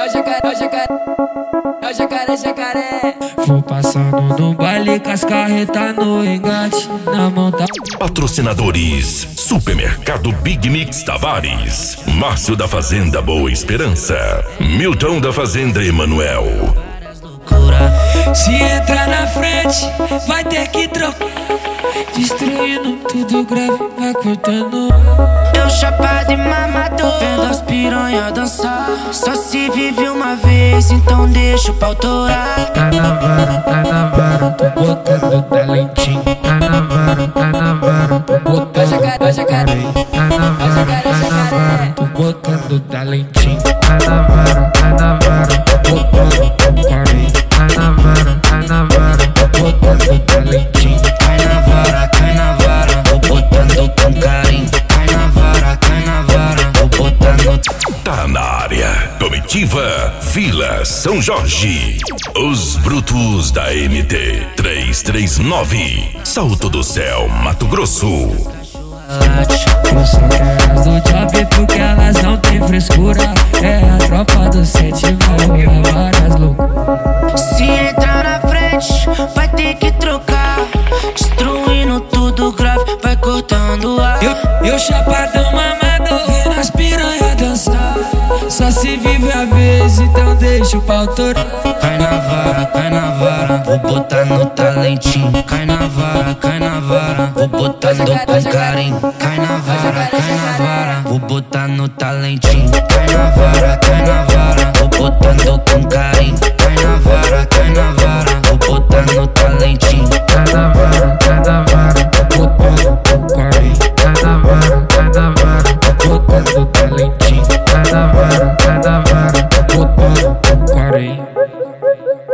jacaré. Vou passando no baile com as carretas no engate, na mão da... Patrocinadores: Supermercado Big Mix Tavares, Márcio da Fazenda Boa Esperança, Milton da Fazenda Emanuel. Se entrar na frente, vai ter que trocar. Destruindo tudo grave, vai cortando. Eu chapado e mamador, vendo as piranha dançar. Só se vive uma vez, então deixa o pau torar. Tá na vara, tô botando talentinho. Tá na vara, tô botando talentinho. Tá na vara, tô botando talentinho. Tá na vara, tô botando talentinho. Tá na vara, tô botando talentinho. Cai na vara, tô botando com carinho. Cai na vara, tô botando. Tá na área. Comitiva Vila São Jorge. Os Brutos da MT 339. Salto do Céu, Mato Grosso. Eu só quero as do job porque elas não tem frescura. É a tropa do 7 vai várias loucuras. Se entrar na frente, vai ter que trocar. Destruindo tudo grave, vai cortando ar. Eu chapadão mamador, vendo as piranha dançar. Só se vive a vez, então deixa o pau torar. Cai na vara, vou botar no talentinho. Cai na vara, vou botando com carinho. Cai na vara, vou botar no talentinho. Cai na vara, vou botando com carinho. Cai na vara, vou botar no talentinho. Cai na vara, tô botando com carinho. Cai na vara, tô botando talentinho. Cai na vara, tô botando com carinho.